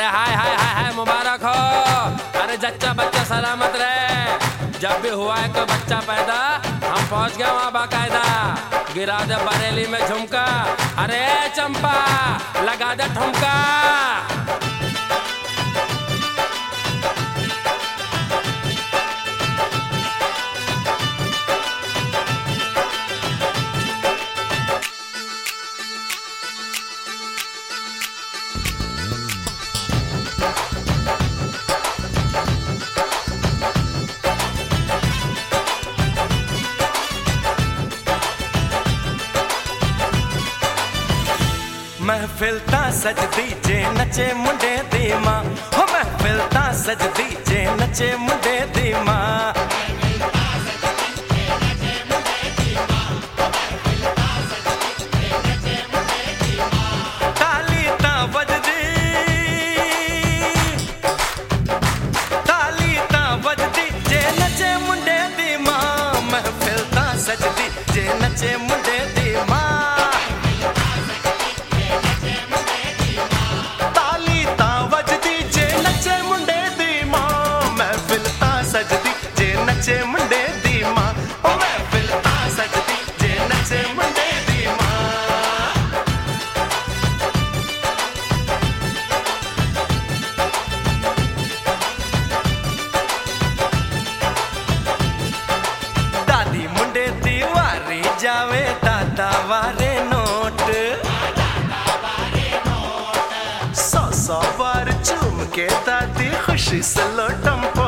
अरे हाय हाय हाय हाय मुबारक हो। अरे जच्चा बच्चा सलामत रहे। जब भी हुआ है कोई बच्चा पैदा हम पहुंच गए वहाँ बाकायदा। गिरा दे बरेली में झुमका, अरे चंपा लगा दे ठुमका। महफिल ता सजदी जे नचे मुंडे दी मां, हो महफिल ता सजदी जे नचे मुंडे दी मां। ताली ता वजदी, ताली ता वजदी जे नचे मुंडे दी मां। महफिल ता सजदी जे नचे मुंडे दी मां। नचे मुंडे दी मां, ओ महफिल ता सजदी जे नचे मुंडे दी मां। दादी मुंडे दी वारी जावे दादा वारे नोट। 100 बार चूम के दादी खुशी से लोटम पो।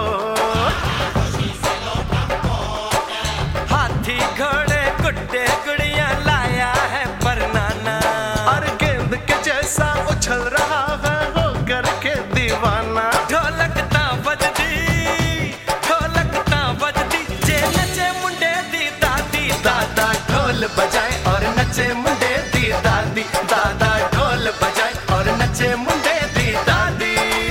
घोड़े गुड्डे गुड़िया लाया है परनाना, और गेंद के जैसा उछल रहा है हो करके दीवाना। ढोलक ता बजदी, ढोलक ता बजदी जे नचे मुंडे दी दादी। दादा ढोल बजाए और नचे मुंडे दी दादी। दादा ढोल बजाए और नचे मुंडे दी दादी।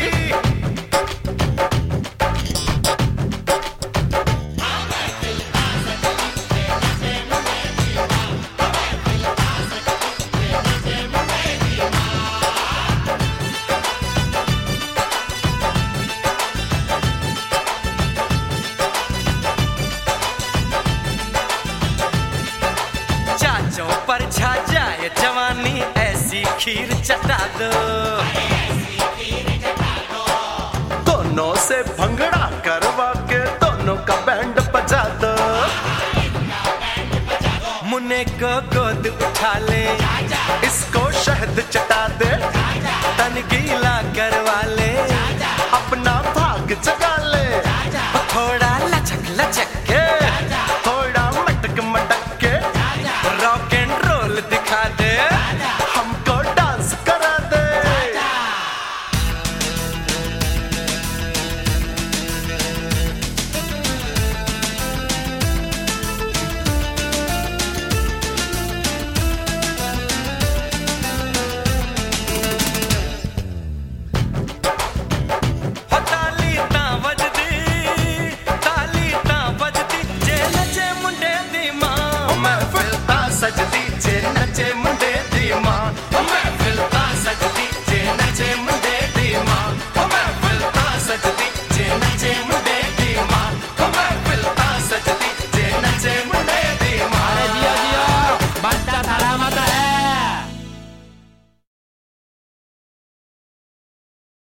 पर छा जाए जवानी ऐसी खीर चटा दो। दोनों से भंगड़ा करवा के दोनों का बैंड बजा दो। मुन्ने को गोद उठा ले,